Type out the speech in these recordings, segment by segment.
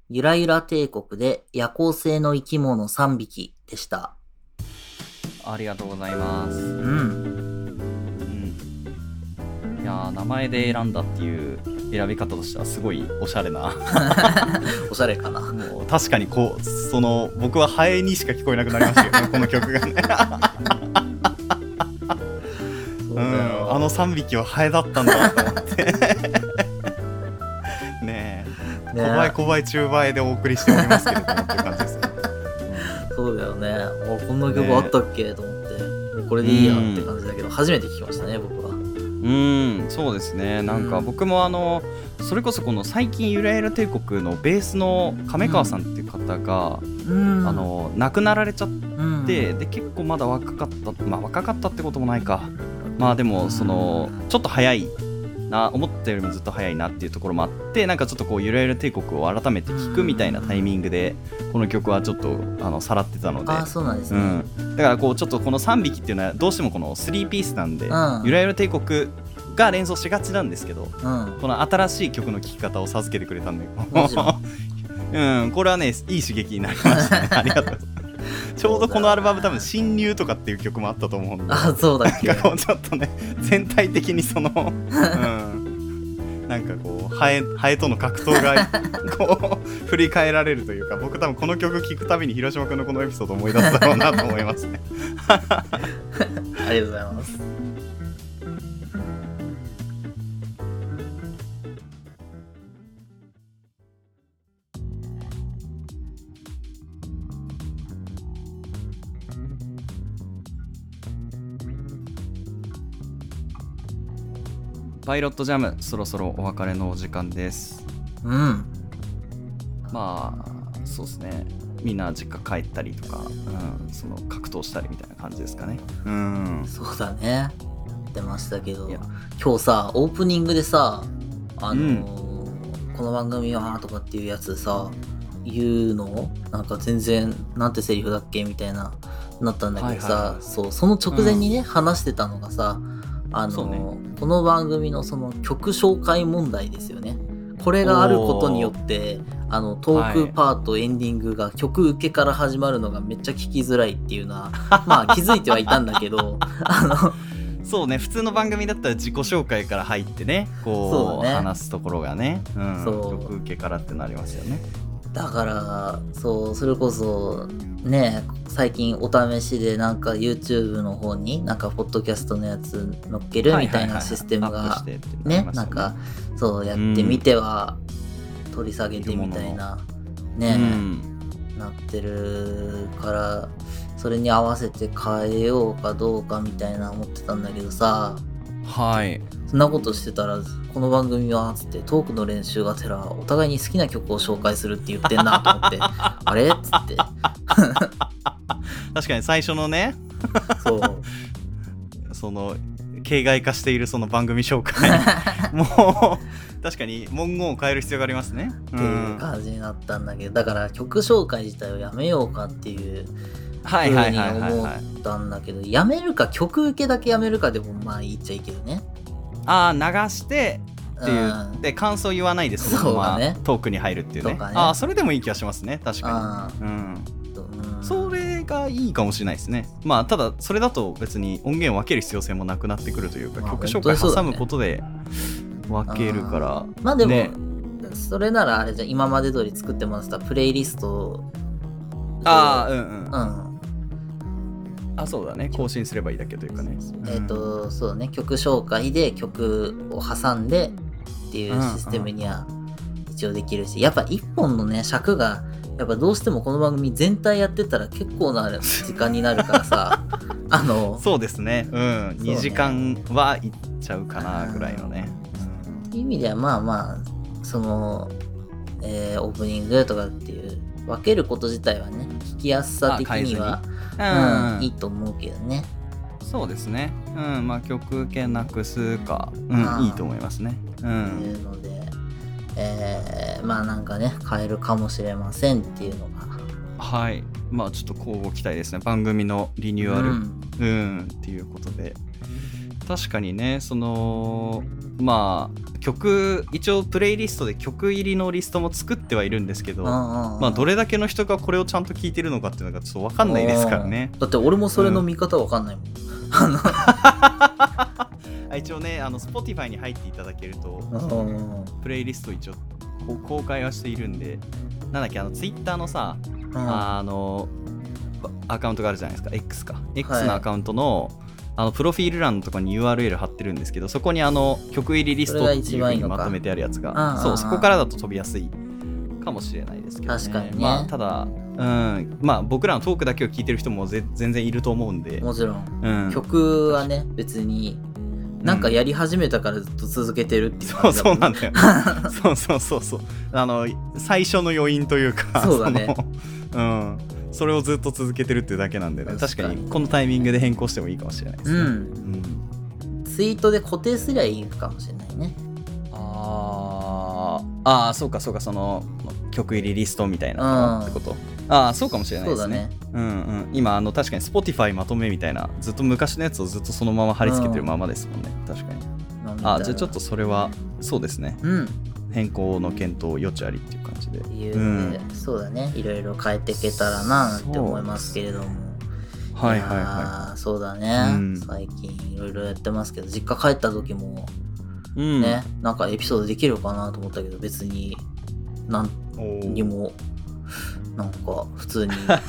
ゆらゆら帝国で夜行性の生き物3匹でした。 ありがとうございます。 うん。 いやー、名前で選んだっていう選び方としてはすごいおしゃれなおしゃれかな。 もう確かにこう僕はハエにしか聞こえなくなりましたよねこの曲がねあの3匹はハエだったんだと思ってねえ、小バエ中バエでお送りしておりますけれどもっていう感じですねそうだよね。こんな曲あったっけ、と思って、これでいいやって感じだけど、初めて聞きましたね、僕は。 そうですね。なんか僕もそれこそこの最近ゆらゆら帝国のベースの亀川さんっていう方が、亡くなられちゃって、で結構まだ若かったってこともないか。まあでもちょっと早いな、思ったよりもずっと早いなっていうところもあって、なんかちょっとこうゆらゆら帝国を改めて聴くみたいなタイミングでこの曲はちょっとさらってたので、 そうなんですね。 だからこうちょっとこの3匹っていうのはどうしてもこの3ピースなんで、ゆらゆら帝国が連想しがちなんですけど、この新しい曲の聴き方を授けてくれたんでこれはねいい刺激になりましたねありがとうございます。ちょうどこのアルバム多分侵入とかっていう曲もあったと思うんで、 そうだっけ。 なんかこうちょっとね全体的になんかこうハエとの格闘がこう振り返られるというか、僕多分この曲聴くたびに広島君のこのエピソードを思い出すだろうなと思いますねありがとうございます。 パイロットジャム、そろそろお別れのお時間です。まあそうですね、みんな実家帰ったりとか、その格闘したりみたいな感じですかね。 そうだね、やってましたけど、今日さオープニングでさこの番組はとかっていうやつさ言うのなんか全然なんてセリフだっけみたいななったんだけどさ、その直前にね、話してたのがさ、この番組のその曲紹介問題ですよね。これがあることによってトークパート、エンディングが曲受けから始まるのがめっちゃ聞きづらいっていうのはまあ気づいてはいたんだけどそうね、普通の番組だったら自己紹介から入ってね、こう話すところがね、曲受けからってなりますよね。 だからそれこそね、最近お試しでなんか YouTube の方になんかポッドキャストのやつ載っけるみたいなシステムがね、なんかそうやってみては取り下げてみたいなね、なってるから、それに合わせて変えようかどうかみたいな思ってたんだけどさ、そんなことしてたらこの番組はつってトークの練習がてらお互いに好きな曲を紹介するって言ってんなと思ってあれっつって確かに最初のねその形骸化しているその番組紹介もう確かに文言を変える必要がありますね、 っていう感じになったんだけど、だから曲紹介自体をやめようかっていうふうに思ったんだけど、やめるか曲受けだけやめるかでもまあいいっちゃいいけどね。 流してっていう、で感想言わないでそのままトークに入るっていうね。それでもいい気がしますね、確かに。それがいいかもしれないですね。まあただそれだと別に音源を分ける必要性もなくなってくるというか、曲紹介挟むことで分けるから。 まあでも、それならあれじゃ今まで通り作ってもらったプレイリストそうだね、更新すればいいだけというかね。 そうね、曲紹介で曲を挟んでっていうシステムには一応できるし、やっぱ一本のね尺がやっぱどうしてもこの番組全体やってたら結構な時間になるからさそうですね、2時間はいっちゃうかなぐらいのね。 っていう意味ではまあまあその、オープニングとかっていう分けること自体はね、聞きやすさ的にはいいと思うけどね。 そうですね、まあ曲受けなくすか、いいと思いますね。 っていうので、まあなんかね変えるかもしれませんっていうのが、 まあちょっと交互期待ですね、番組のリニューアル、っていうことで、確かにね、そのまあ曲一応プレイリストで曲入りのリストも作ってはいるんですけど、まあどれだけの人がこれをちゃんと聞いてるのかっていうのがちょっと分かんないですからね。 だって俺もそれの見方分かんないもん、 一応ねSpotify に入っていただけるとプレイリスト一応公開はしているんで、なんだっけTwitter のさ、アカウントがあるじゃないですか、 X か X のアカウントの、プロフィール欄のところに URL 貼ってるんですけど、そこに曲入りリストっていう風にまとめてあるやつが、そこからだと飛びやすいかもしれないですけどね。 確かにね。 まあただまあ僕らのトークだけを聞いてる人も全然いると思うんで、 もちろん、曲はね別になんかやり始めたからずっと続けてるっていう感じだもんね。 そうなんだよそう最初の余韻というか、 そうだね、 それをずっと続けてるっていうだけなんでね、確かにこのタイミングで変更してもいいかもしれないですね。 ツイートで固定すりゃいいかもしれないね。 そうかその曲入りリストみたいなのってこと。そうかもしれないですね。今確かに Spotify まとめみたいなずっと昔のやつをずっとそのまま貼り付けてるままですもんね。確かに。じゃあちょっとそれはそうですね、変更の検討余地ありっていう感じで、 そうだね、いろいろ変えていけたらななんて思いますけれども。そうだね、最近いろいろやってますけど、実家帰った時もね、なんかエピソードできるかなと思ったけど、別に何にもなんか普通に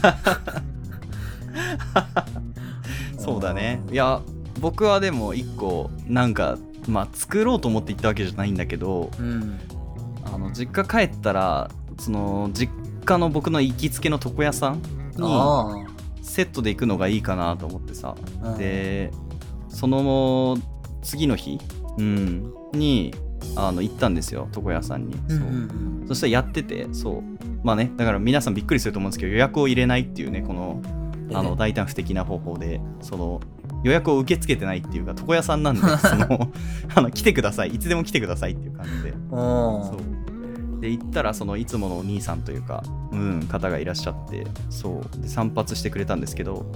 そうだね。いや僕はでも一個なんか作ろうと思って行ったわけじゃないんだけど、実家帰ったらその実家の僕の行きつけの床屋さんにセットで行くのがいいかなと思ってさ、でその次の日、に行ったんですよ、床屋さんに。そしたらやってて、だから皆さんびっくりすると思うんですけど、予約を入れないっていうね、この大胆不敵な方法でその予約を受け付けてないっていうか、床屋さんなんで来てください、いつでも来てくださいっていう感じで、で行ったらそのいつものお兄さんというか、方がいらっしゃって、で散髪してくれたんですけど、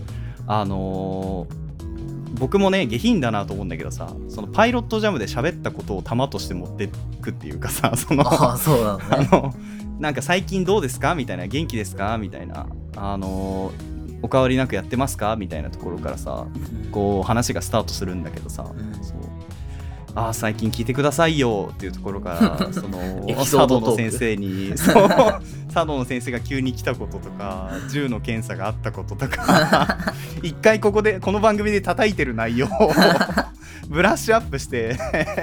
僕もね下品だなと思うんだけどさ、そのパイロットジャムで喋ったことを玉として持ってくっていうかさ、そうなのね。なんか最近どうですかみたいな、元気ですかみたいな、お変わりなくやってますかみたいなところからさ、こう話がスタートするんだけどさ、最近聞いてくださいよっていうところからその茶道の先生に茶道の先生が急に来たこととか、銃の検査があったこととか一回この番組で叩いてる内容をブラッシュアップして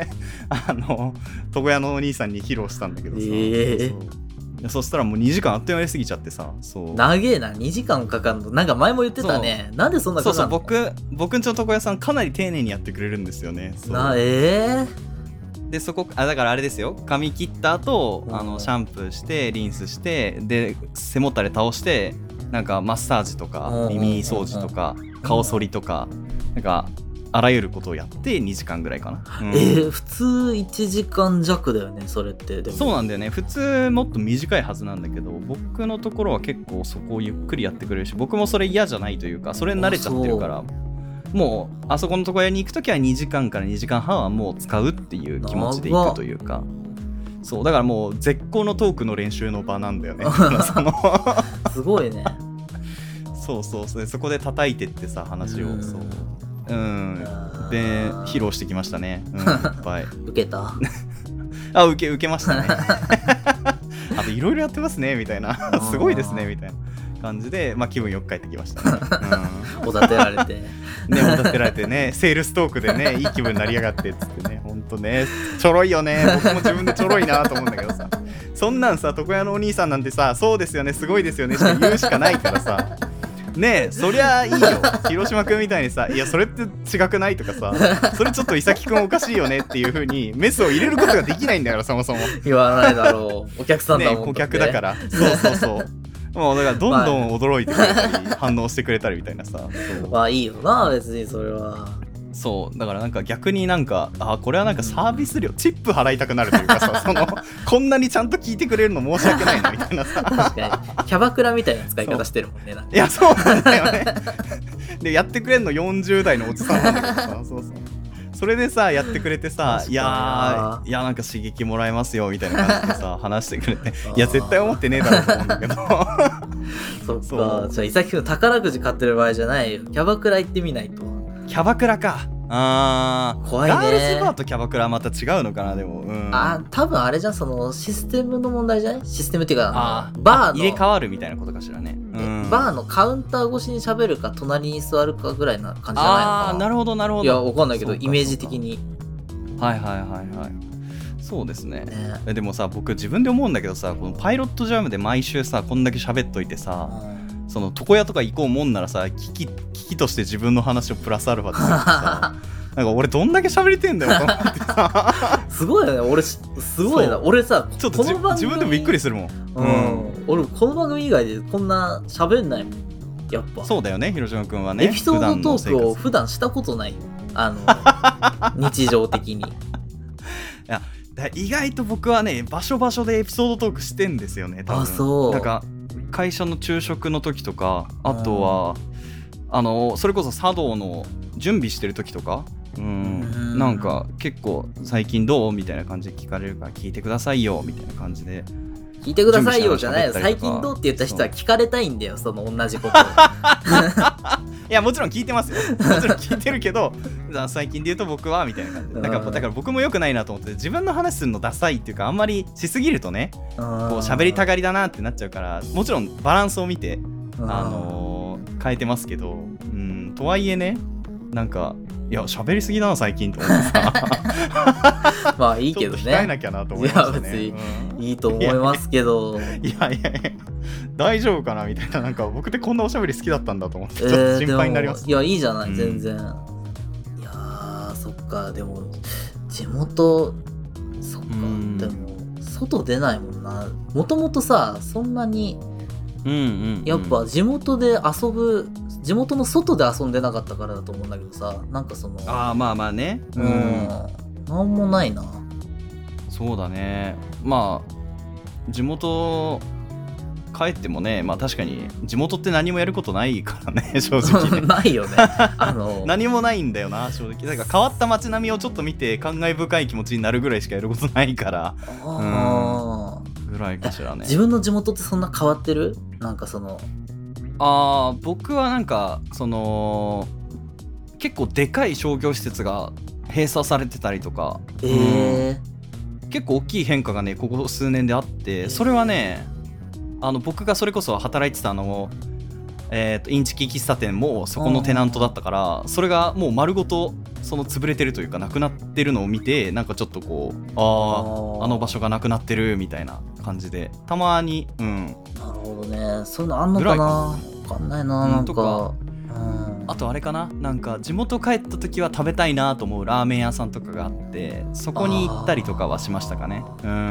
床屋のお兄さんに披露したんだけどさ、そしたらもう2時間あっという間に過ぎちゃってさ、 長えな、2時間かかるの。なんか前も言ってたね。なんでそんなかかるの？ 僕んちの床屋さんかなり丁寧にやってくれるんですよね。でそこだからあれですよ、髪切った後シャンプーしてリンスして、で背もたれ倒してなんかマッサージとか耳掃除とか顔剃りとか、なんかあらゆることをやって2時間ぐらいかな。 普通1時間弱だよね、それって。でもそうなんだよね、普通もっと短いはずなんだけど、僕のところは結構そこをゆっくりやってくれるし、僕もそれ嫌じゃないというか、それに慣れちゃってるから、もうあそこの床屋に行くときは2時間から2時間半はもう使うっていう気持ちで行くというか、だからもう絶好のトークの練習の場なんだよねすごいね。 そこで叩いてってさ、話をで披露してきましたね。いっぱい受けた受けましたねあといろいろやってますねみたいなすごいですねみたいな感じで、気分よく帰ってきましたね。 おだてられてね、セールストークでね、いい気分になりやがってっつってね、ほんとねちょろいよね。僕も自分でちょろいなと思うんだけどさ、そんなんさ、床屋のお兄さんなんてさ、そうですよね、すごいですよねしか言うしかないからさねえ、そりゃいいよ。広島くんみたいにさ、いやそれって違くないとかさ、それちょっと伊崎くんおかしいよねっていう風にメスを入れることができないんだから、そもそも言わないだろう、お客さんだもん。 ね、顧客だから。もうだからどんどん驚いてくれたり、反応してくれたりみたいなさ。 いいよな、別にそれは。 だからなんか逆になんかこれはなんかサービス料チップ払いたくなるというかさこんなにちゃんと聞いてくれるの申し訳ないなみたいなさ確かにキャバクラみたいな使い方してるもんね。 いやそうなんだよねでやってくれるの40代のおじさんなんだけどさそれでさやってくれてさ、いやなんか刺激もらえますよみたいな感じでさ話してくれて、いや絶対思ってねえだろうと思うんだけどそっか、じゃあ伊崎くん宝くじ買ってる場合じゃないよ、キャバクラ行ってみないと。 キャバクラか。 怖いね。 ガールズバーとキャバクラはまた違うのかな。でも、 多分あれじゃん、そのシステムの問題じゃない？システムっていうかバーの入れ替わるみたいなことかしらね。 バーのカウンター越しに喋るか隣に座るかぐらいな感じじゃないのかな。 なるほどなるほど。 いやわかんないけどイメージ的に。 はいそうですね。でもさ僕自分で思うんだけどさ、このパイロットジャムで毎週さこんだけ喋っといてさ、その床屋とか行こうもんならさ聞きとして自分の話をプラスアルファでさなんか俺どんだけ喋りてんだよと思ってさすごいよね。俺すごいな。俺さちょっと自分でもびっくりするもん。 俺この番組以外でこんな喋んないもん。やっぱそうだよね。広島くんはねエピソードトークを普段したことないよ。日常的に。いや意外と僕はね場所でエピソードトークしてんですよね。多分そう。 なんか会社の昼食の時とか、あとはそれこそ茶道の準備してる時とか、なんか結構最近どうみたいな感じで聞かれるから聞いてくださいよみたいな感じで。 聞いてくださいよじゃないよ。最近どうって言った人は聞かれたいんだよ。その同じこといやもちろん聞いてますよ。もちろん聞いてるけど最近で言うと僕はみたいな感じで、だから僕も良くないなと思って、自分の話するのダサいっていうかあんまりしすぎるとねこう喋りたがりだなってなっちゃうから、もちろんバランスを見て変えてますけど、とはいえね、なんかいや喋りすぎだな最近と思ってさまあいいけどね、 ちょっと控えなきゃなと思いましたね。 いや別にいいと思いますけど、 いや大丈夫かなみたいな、なんか僕ってこんなおしゃべり好きだったんだと思ってちょっと心配になります。 いやいいじゃない、全然。いやーそっか。でも地元そっか、でも外出ないもんな。もともとさそんなにやっぱ地元で遊ぶ、地元の外で遊んでなかったからだと思うんだけどさ、なんかそのまあね、 なんもないな。 そうだね。まあ地元帰ってもね、まあ確かに地元って何もやることないからね正直ねないよね何もないんだよな正直。だから変わった街並みをちょっと見て感慨深い気持ちになるぐらいしかやることないから、ぐらいかしらね。 自分の地元ってそんな変わってる？なんかその僕はなんかその結構でかい商業施設が閉鎖されてたりとか、結構大きい変化がねここ数年であって、それはね僕がそれこそ働いてたインチキ喫茶店もそこのテナントだったから、それがもう丸ごとその潰れてるというかなくなってるのを見て、なんかちょっとこうあの場所がなくなってるみたいな感じでたまになるほどね。そういうのあんのかな、わかんないな。なんかあとあれかな、なんか地元帰った時は食べたいなと思うラーメン屋さんとかがあって、そこに行ったりとかはしましたかね。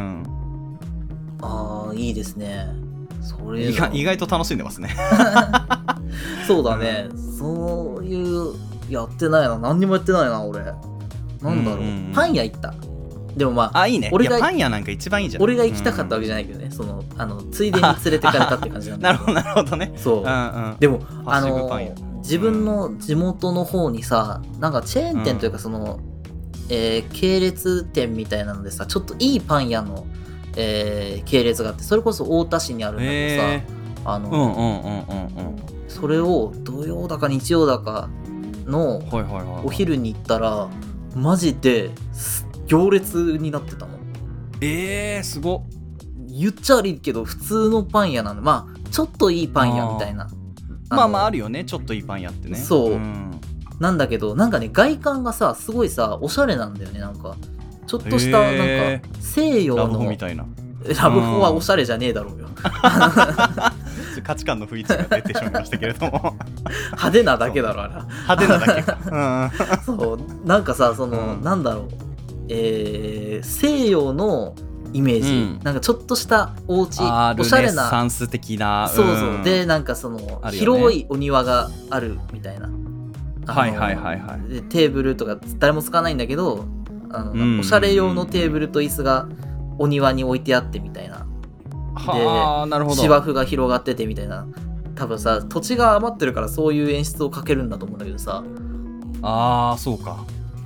いいですね。それ意外と楽しんでますねそうだね、そういうやってないな。何にもやってないな俺。なんだろう、パン屋行った。でもまあいいね。俺がパン屋なんか一番いいじゃん。 俺が行きたかったわけじゃないけどね、そのついでに連れてかれたって感じなんだけどなるほどね。 そう、でも自分の地元の方にさ、なんかチェーン店というかその、系列店みたいなのでさ、ちょっといいパン屋の系列があって、それこそ太田市にあるんだけどさ、それを土曜だか日曜だかのお昼に行ったらマジで行列になってたの。 すごっ。 言っちゃ悪いけど普通のパン屋なんで、まあちょっといいパン屋みたいな、 まああるよね、ちょっといいパン屋ってね。 そう、なんだけどなんかね外観がさすごいさおしゃれなんだよね。なんかちょっとしたなんか西洋のラブホみたいな。 ラブホはおしゃれじゃねえだろうよ価値観の不一致が出てしまいましたけれども派手なだけだろあれ。 派手なだけかそうなんかさその、なんだろう、西洋のイメージ、なんかちょっとしたお家、おしゃれなルネサンス的な、 そうでなんかその、広いお庭があるみたいな、でテーブルとか誰も使わないんだけどおしゃれ用のテーブルと椅子がお庭に置いてあってみたいな。 なるほど。 芝生が広がっててみたいな。多分さ土地が余ってるからそういう演出をかけるんだと思うんだけどさ。 そうか。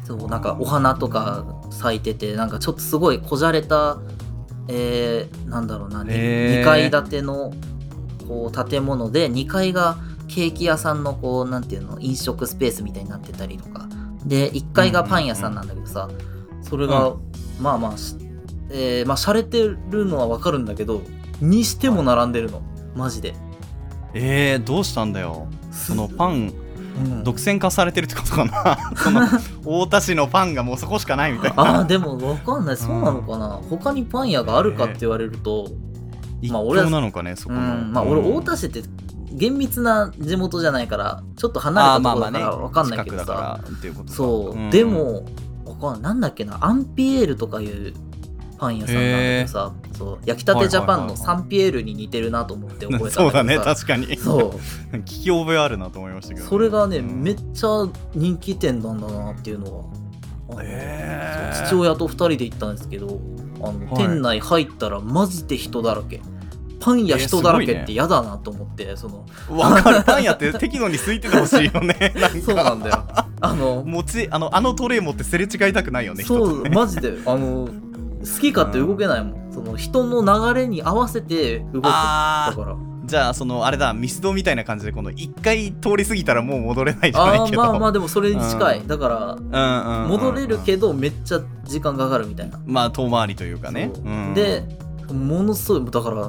そうなんかお花とか咲いてて、なんかちょっとすごいこじゃれた、なんだろうな、2階建てのこう建物で、2階がケーキ屋さんのこうなんていうの、飲食スペースみたいになってたりとかで、1階がパン屋さんなんだけどさ、それが、まあまあ洒落てるのはわかるんだけど、にしても並んでるの、マジで。 どうしたんだよ。そのパン、独占化されてるってことかなその太田市のパンがもうそこしかないみたいな。 でもわかんない、そうなのかな、他にパン屋があるかって言われると、 一強なのかね、そこの。 まあ俺太田市って厳密な地元じゃないからちょっと離れたところだから分かんないけどさ、そう、でもなんだっけな、アンピエールとかいうパン屋さんなんだけどさ、そう焼きたてジャパンのサンピエールに似てるなと思って覚えたんだけどさ、 そうだね、確かに。 そう聞き覚えあるなと思いましたけど、 それがね、めっちゃ人気店なんだなっていうのは、父親と2人で行ったんですけど、店内入ったらマジで人だらけ。パン屋人だらけって嫌だなと思って、その分かる、パン屋って適度に空いててほしいよねなんかそうなんだよ。あのトレイ持ってすれ違いたくないよね。 そう、マジで好き勝手動けないもん、その人の流れに合わせて動くだから。 じゃああれだ、ミスドみたいな感じで、この一回通り過ぎたらもう戻れないじゃないけど。 まあでもそれに近い、だから戻れるけどめっちゃ時間かかるみたいな、 まあ遠回りというかね。 でものすごい、だから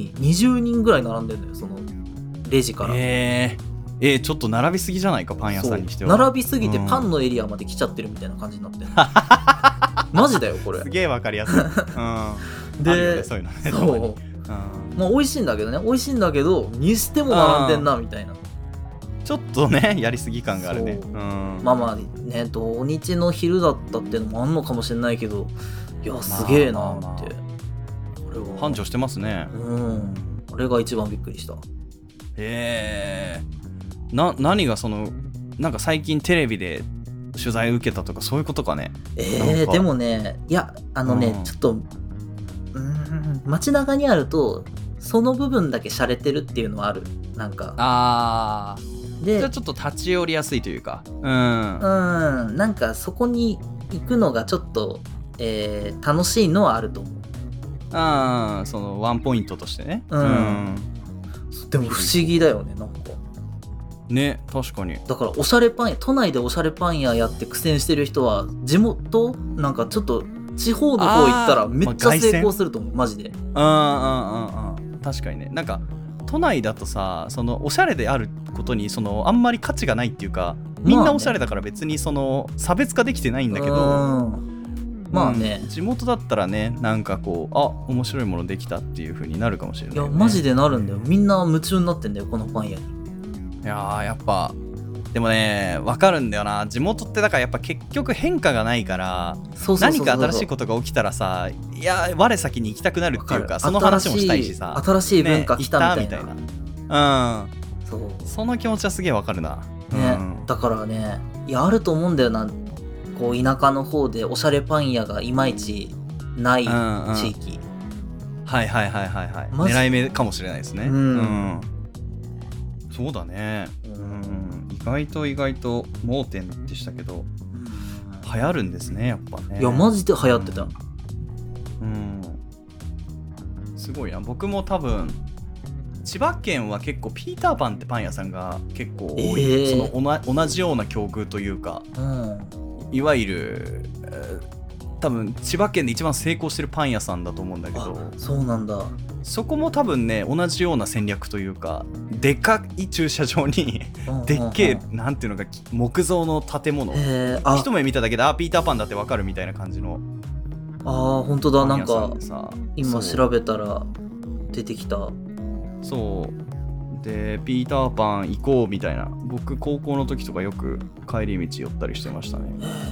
20人ぐらい並んでるんだよ、そのレジから。 ちょっと並びすぎじゃないか、パン屋さんにしては。 並びすぎてパンのエリアまで来ちゃってるみたいな感じになってるマジだよこれ。 すげえわかりやすい。で、そういうのね。そう、 まあ美味しいんだけどね、美味しいんだけどにしても並んでんなみたいな、 ちょっとねやりすぎ感があるね。 まあね、土日の昼だったっていうのもあんのかもしれないけど、いやすげえなって、 繁盛してますね。 これが一番びっくりした。 何がなんか最近テレビで取材受けたとかそういうことかね。 でもね、いやちょっと街中にあるとその部分だけ洒落てるっていうのはある。なんかで、じゃあちょっと立ち寄りやすいというか、 なんかそこに行くのがちょっと、楽しいのはあると思う。 そのワンポイントとしてね。 でも不思議だよね、なんかね、確かに。 だからおしゃれパン屋、都内でおしゃれパン屋やって苦戦してる人は地元なんかちょっと地方の方行ったらめっちゃ成功すると思う、マジで。 確かにね。なんか都内だとさ、そのおしゃれであることにあんまり価値がないっていうか、みんなおしゃれだから別に差別化できてないんだけど、まあね、地元だったらね、なんかこう面白いものできたっていう風になるかもしれない、ね。 いやマジでなるんだよ。みんな夢中になってんだよこのパン屋に。 いややっぱでもね、分かるんだよな。地元ってだからやっぱ結局変化がないから、何か新しいことが起きたらさ、いや我先に行きたくなるっていうか、その話もしたいしさ、 新しい文化来たみたいな、 その気持ちはすげえ分かるな、 だからね、いやあると思うんだよな、こう田舎の方でおしゃれパン屋がいまいちない地域、 狙い目かもしれないですね。そうだね。意外と盲点でしたけど、流行るんですね、やっぱね。 いやマジで流行ってた。 すごいな。僕も多分千葉県は結構ピーターパンってパン屋さんが結構多い、同じような境遇というか、いわゆる、多分千葉県で一番成功してるパン屋さんだと思うんだけど。 そうなんだ。 そこも多分ね、同じような戦略というか、でかい駐車場にでっけえなんていうのか木造の建物、一目見ただけでピーターパンだってわかるみたいな感じの。 本当だ。なんか今調べたら出てきた。 そうで、ピーターパン行こうみたいな。僕高校の時とかよく帰り道寄ったりしてましたね。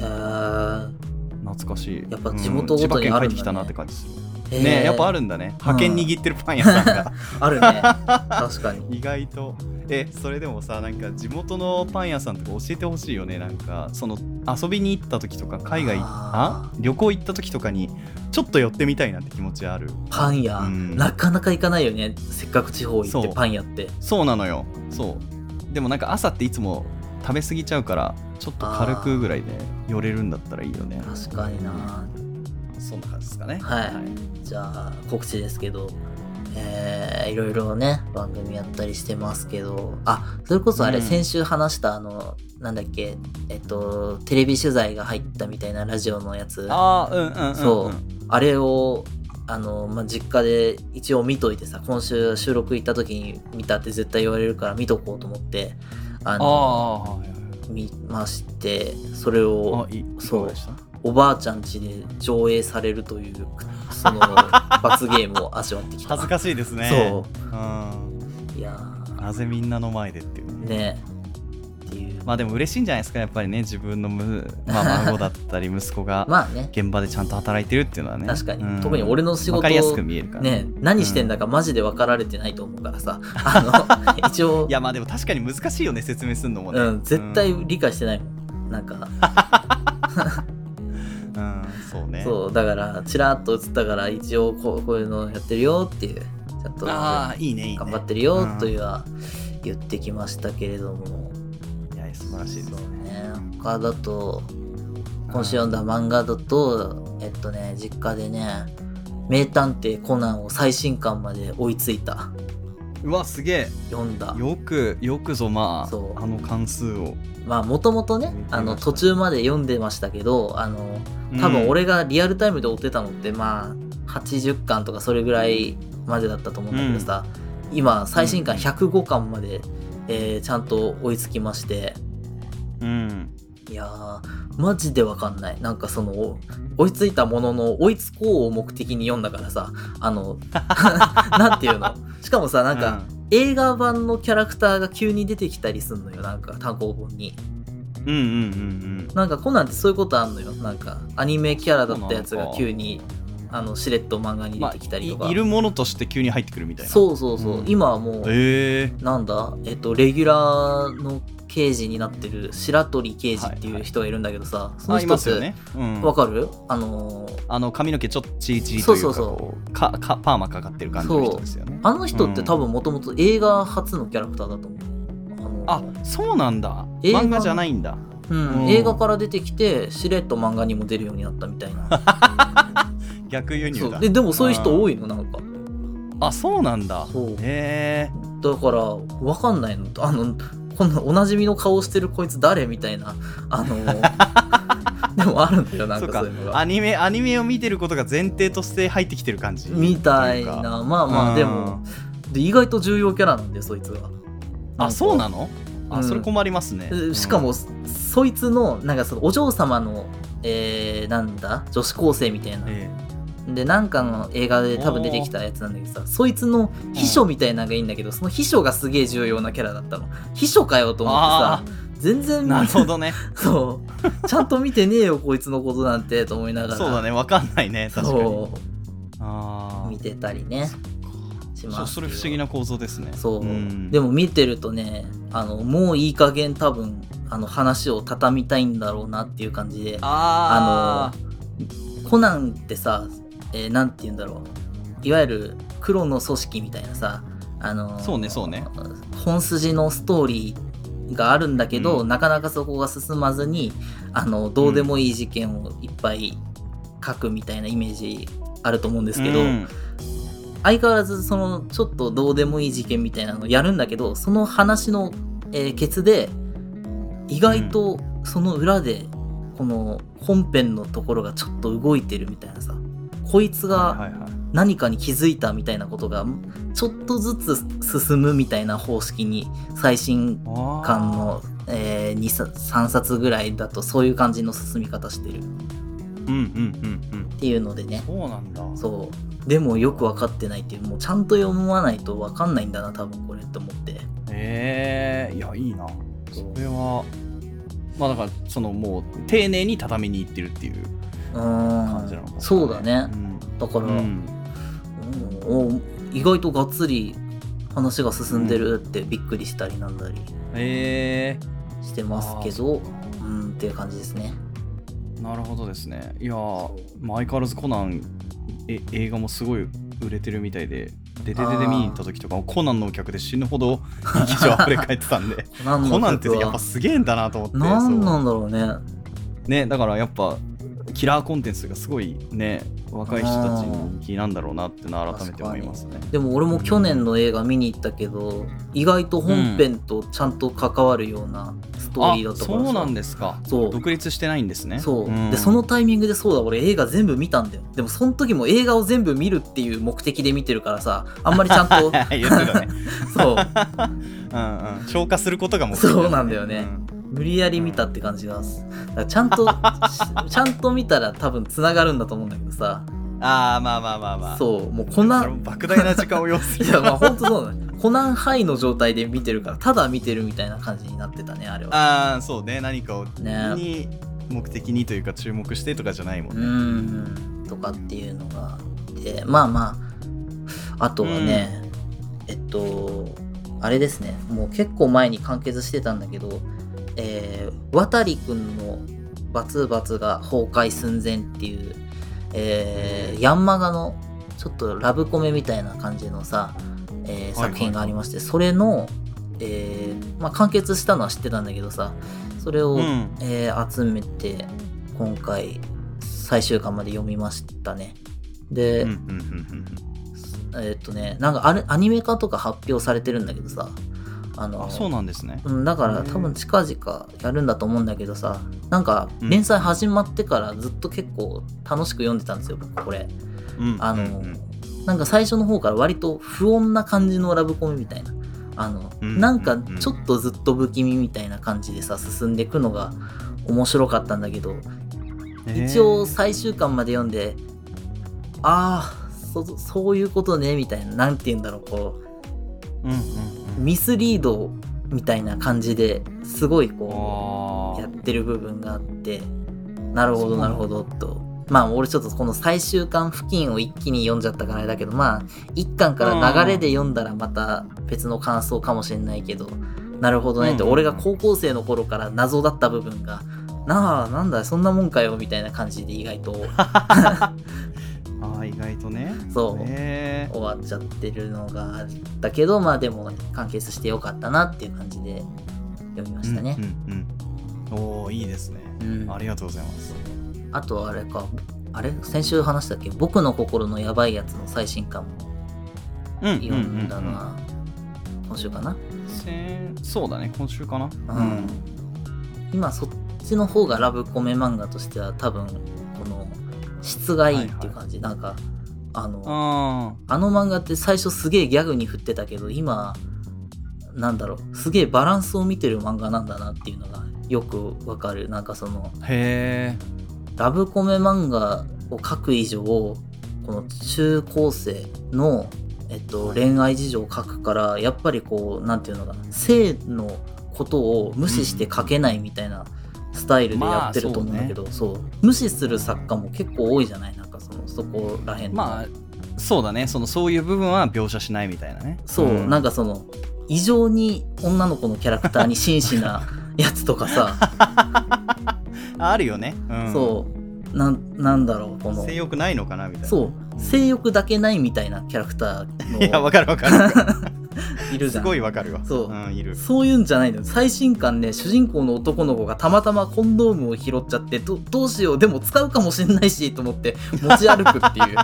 懐かしい。 やっぱ地元ごとにあるんだね。 千葉県帰ってきたなって感じするね。やっぱあるんだね。派遣握ってるパン屋さんがあるね。確かに。 意外と。それでもさ、なんか地元のパン屋さんとか教えてほしいよね。なんか遊びに行った時とか、海外旅行行った時とかにちょっと寄ってみたいなって気持ちある。 パン屋、なかなか行かないよね。せっかく地方行ってパン屋って。 そうなのよ。そうでもなんか朝っていつも食べ過ぎちゃうからちょっと軽くぐらいで寄れるんだったらいいよね。 確かにな。 そんな感じですかね。 はい、じゃあ告知ですけど、いろいろね番組やったりしてますけど、それこそあれ、先週話したなんだっけ、テレビ取材が入ったみたいなラジオのやつ、そう、あれを実家で一応見といてさ、今週収録行った時に見たって絶対言われるから見とこうと思って見まして、それをそうおばあちゃん家で上映されるというその罰ゲームを味わってきた。 恥ずかしいですね。 そう、 いやなぜみんなの前でっていうね。っていう、 まあでも嬉しいんじゃないですか、やっぱりね、自分の孫だったり息子が現場でちゃんと働いてるっていうのはね。 確かに、特に俺の仕事分かりやすく見えるからね、何してんだかマジで分かられてないと思うからさ、一応いやまあでも確かに難しいよね、説明するのもね。 絶対理解してないもん、なんかそうね。 そうだからチラッと映ったから一応こういうのやってるよっていう、ちゃんといいね頑張ってるよというは言ってきましたけれども、 いや素晴らしいですね。 他だと今週読んだ漫画だと実家でね名探偵コナンを最新巻まで追いついた。 うわすげえ、 読んだ。 よくぞ関数をもともとね途中まで読んでましたけど、多分俺がリアルタイムで追ってたのって80巻とかそれぐらいまでだったと思うんだけどさ、今最新巻105巻まで、ちゃんと追いつきまして、いやーマジでわかんない。なんかその追いついたものの追いつこうを目的に読んだからさ、なんていうの、しかもさなんか、映画版のキャラクターが急に出てきたりすんのよ、なんか単行本に。なんかコナンってそういうことあんのよ。なんかアニメキャラだったやつが急にしれっと漫画に出てきたりとか、 いるものとして急に入ってくるみたいな。 そう、今はもう、なんだレギュラーの刑事になってる白鳥刑事っていう人がいるんだけどさ、その人ってわかる？ 髪の毛ちょっとチリチリというかパーマかかってる感じの人ですよね。 あの人って多分もともと映画初のキャラクターだと思う。 そうなんだ。漫画じゃないんだ。 映画から出てきてしれっと漫画にも出るようになったみたいな。 逆輸入だ。 でもそういう人多いの、なんか。 そうなんだ。 へえ。だからわかんないの。このおなじみの顔してるこいつ誰みたいなでもあるんだよ、なんかそういうのが。アニメを見てることが前提として入ってきてる感じみたいな。でも意外と重要キャラなんで、そいつは。 そうなの？それ困りますね。 しかもそいつのなんかそのお嬢様のなんだ女子高生みたいな、でなんかの映画で多分出てきたやつなんだけどさ、そいつの秘書みたいなのがいいんだけど、その秘書がすげえ重要なキャラだったの。秘書かよと思ってさ、全然なるほどね。 そうちゃんと見てねえよこいつのことなんてと思いながら。 そうだね、わかんないね、確かに。 見てたりねします。 それ不思議な構造ですね。 でも見てるとね、もういい加減多分話を畳みたいんだろうなっていう感じで、コナンってさ、なんて言うんだろう、いわゆる黒の組織みたいなさ、 そうね本筋のストーリーがあるんだけど、なかなかそこが進まずにどうでもいい事件をいっぱい書くみたいなイメージあると思うんですけど、相変わらずそのちょっとどうでもいい事件みたいなのをやるんだけど、その話の、ケツで意外とその裏でこの本編のところがちょっと動いてるみたいなさ、こいつが何かに気づいたみたいなことがちょっとずつ進むみたいな方式に、最新刊の、3冊ぐらいだとそういう感じの進み方してるっていうのでね。 そうなんだ。 そうでもよく分かってないっていう、もうちゃんと読まないと分かんないんだな多分これって思って。 いやいいな。それはだからそのもう丁寧に畳みにいってるっていう感じなのかな。 そうだね、だから、意外とがっつり話が進んでるってびっくりしたりなんだりしてますけど、っていう感じですね。 なるほどですね。いや相変わらずコナン映画もすごい売れてるみたいで、 デデデで見に行った時とかコナンのお客で死ぬほど劇場溢れ返ってたんでコナンってやっぱすげえんだなと思って。 なんなんだろうね。 ね、だからやっぱキラーコンテンツがすごいね、若い人たちに人気なんだろうなってのは改めて思いますね。 でも俺も去年の映画見に行ったけど、意外と本編とちゃんと関わるようなストーリーだったからさ、 そうなんですか。そう、独立してないんですね。 そう、でそのタイミングでそうだ、俺映画全部見たんだよ。でもその時も映画を全部見るっていう目的で見てるからさ、あんまりちゃんと言ってたねそう消化することが目的、 そうなんだよね、無理やり見たって感じがす。だからちゃんと見たら多分つながるんだと思うんだけどさ。 まあそうもうコナン莫大な時間を要するいやまあ本当そうだね。コナンハイの状態で見てるからただ見てるみたいな感じになってたね、あれは。 そうね、何かをに目的にというか注目してとかじゃないもんね。とかっていうのがあって、まああとはね、あれですね、もう結構前に完結してたんだけど、渡くんのバツバツが崩壊寸前っていう、ヤンマガのちょっとラブコメみたいな感じのさ、作品がありまして、それの、完結したのは知ってたんだけどさ、それを、集めて今回最終巻まで読みましたね。で、なんかアニメ化とか発表されてるんだけどさ、 そうなんですね。 だから多分近々やるんだと思うんだけどさ、なんか連載始まってからずっと結構楽しく読んでたんですよ、僕これ。なんか最初の方から割と不穏な感じのラブコメみたいな、なんかちょっとずっと不気味みたいな感じでさ進んでいくのが面白かったんだけど、一応最終巻まで読んで、そういうことねみたいな、なんて言うんだろう、こう、ミスリードみたいな感じですごいこうやってる部分があって、なるほどなるほどと。俺ちょっとこの最終巻付近を一気に読んじゃったからあれだけど、一巻から流れで読んだらまた別の感想かもしれないけど、なるほどねって、俺が高校生の頃から謎だった部分がなんだそんなもんかよみたいな感じで意外と意外とね、 そう終わっちゃってるのがあったけど、でも完結してよかったなっていう感じで読みましたね。 いいですね、ありがとうございます。 あとあれ先週話したっけ、僕の心のやばいやつの最新刊も読んだのは今週かな。 そうだね、今週かな。 今そっちの方がラブコメ漫画としては多分この質がいいっていう感じ、なんかあの漫画って最初すげえギャグに振ってたけど、今なんだろう、すげえバランスを見てる漫画なんだなっていうのがよくわかる。なんかそのラブコメ漫画を描く以上、この中高生の、恋愛事情を書くから、やっぱりこうなんていうのかな、性のことを無視して書けないみたいなスタイルでやってると思うんだけど、そう無視する作家も結構多いじゃない、なんかそこらへんの。 そうだね、そういう部分は描写しないみたいなね。 そう、なんかその異常に女の子のキャラクターに真摯なやつとかさあるよね、 そうなんだろう、この性欲ないのかなみたいな。 そう性欲だけないみたいなキャラクターのいやわかるいるじゃん。 すごいわかるわ。 そう、 いる。 そういうんじゃないのよ。最新刊ね、主人公の男の子がたまたまコンドームを拾っちゃって、どうしよう、でも使うかもしれないしと思って持ち歩くっていう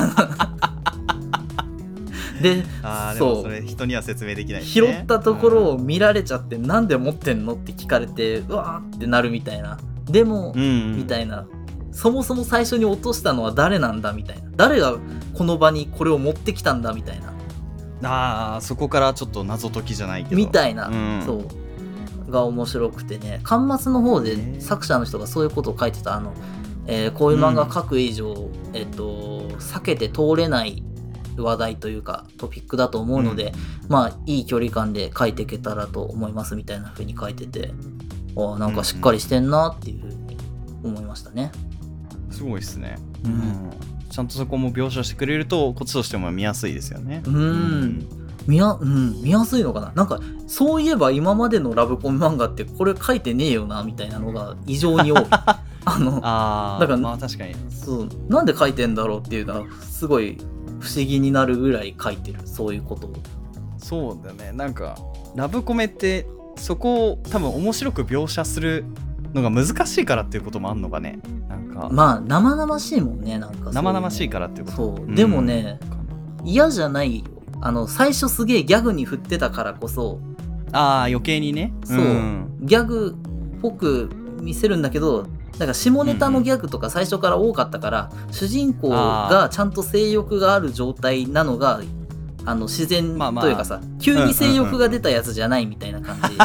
で、 でもそれ人には説明できない、ね、 拾ったところを見られちゃって、なんで持ってんのって聞かれて、うわーってなるみたいな。でも、みたいな、そもそも最初に落としたのは誰なんだみたいな、誰がこの場にこれを持ってきたんだみたいな、 そこからちょっと謎解きじゃないけどみたいな、そうが面白くてね、巻末の方で作者の人がそういうことを書いてた。こういう漫画描く以上、避けて通れない話題というかトピックだと思うので、いい距離感で書いていけたらと思いますみたいな風に書いてて、なんかしっかりしてんなっていう風に思いましたね。 すごいですね、ちゃんとそこも描写してくれるとこっちとしても見やすいですよね。 見やすいのかな。なんかそういえば今までのラブコメ漫画ってこれ書いてねえよなみたいなのが異常に多いだから確かにそう、なんで書いてんだろうっていうのはすごい不不思議になるぐらい書いてる、そういうことを。 そうだね、なんかラブコメってそこを多分面白く描写するのが難しいからっていうこともあんのかね。なんかまあ生々しいもんね、なんか生々しいからっていうこと。 そう、でもね、嫌じゃないよ。最初すげえギャグに振ってたからこそ、 余計にね、 そう、ギャグっぽく見せるんだけど、だから下ネタのギャグとか最初から多かったから、主人公がちゃんと性欲がある状態なのが自然というかさ、急に性欲が出たやつじゃないみたいな感じ、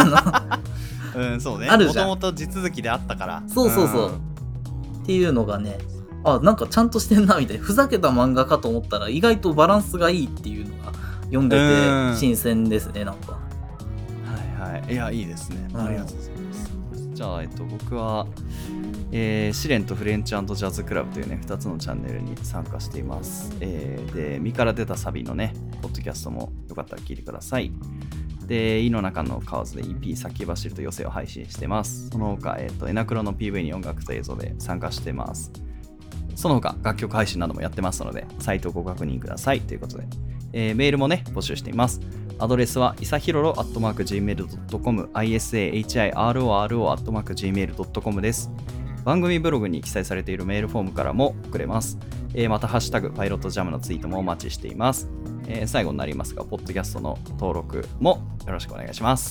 そうね、 あるじゃん。 もともと地続きであったから。 そうそうそう、っていうのがね、なんかちゃんとしてんなみたいな、ふざけた漫画かと思ったら意外とバランスがいいっていうのが読んでて新鮮ですね、なんか。 はいはい、いやいいですね、ありがとうございます。じゃあ、僕は、試練とフレンチ&ジャズクラブというね2つのチャンネルに参加しています。で、身から出たサビのねポッドキャストもよかったら聞いてください。で、井の中の蛙で EP 先走ると寄せを配信してます。その他、エナクロの PV に音楽と映像で参加してます。その他楽曲配信などもやってますので、サイトをご確認くださいということで、メールもね募集しています。アドレスはいさひろろ @gmail.com、 isahiroro @gmail.com です。番組ブログに記載されているメールフォームからも送れます。またハッシュタグパイロットジャムのツイートもお待ちしています。最後になりますが、ポッドキャストの登録もよろしくお願いします。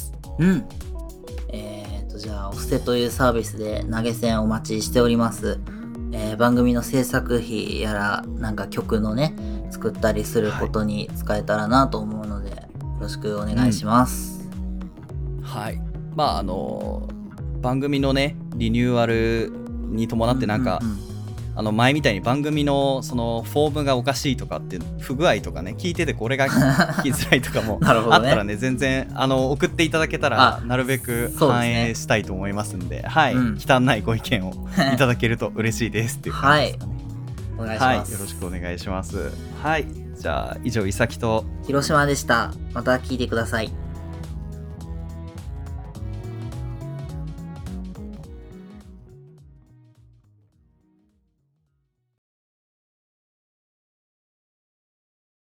じゃあ、お布施というサービスで投げ銭お待ちしております。番組の制作費やらなんか曲のね作ったりすることに使えたらなと思うので、よろしくお願いします。 はい、まあ番組のねリニューアルに伴ってなんか、前みたいに番組のそのフォームがおかしいとかって不具合とかね、聞いててこれが聞きづらいとかもあったらね全然送っていただけたらなるべく反映したいと思いますんで、はい、忌憚ないご意見をいただけると嬉しいですっていう感じですかね。 お願いします。 よろしくお願いします。はい、じゃあ以上、いさきと広島でした。また聞いてください。